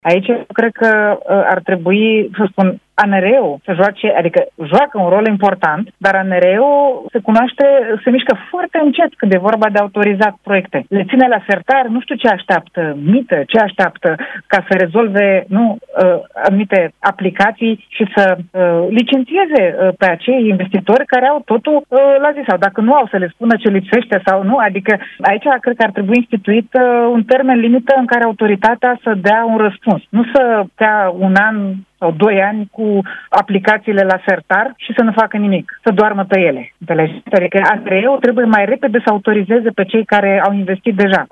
Aici eu cred că ar trebui, să spun, ANRE-ul să joace, adică joacă un rol important, dar ANRE-ul se mișcă foarte încet când e vorba de autorizat proiecte. Le ține la sertar, nu știu ce așteaptă mită, ce așteaptă ca să rezolve anumite aplicații și să licențieze pe acei investitori care au totul la zi, sau dacă nu au să le spună ce lipsește sau nu, adică aici cred că ar trebui instituit un termen limită în care autoritatea să dea un răspuns, nu să dea un an sau 2 ani cu aplicațiile la sertar și să nu facă nimic, să doarmă pe ele. Înțelegi? Adică ANRE-ul trebuie mai repede să autorizeze pe cei care au investit deja.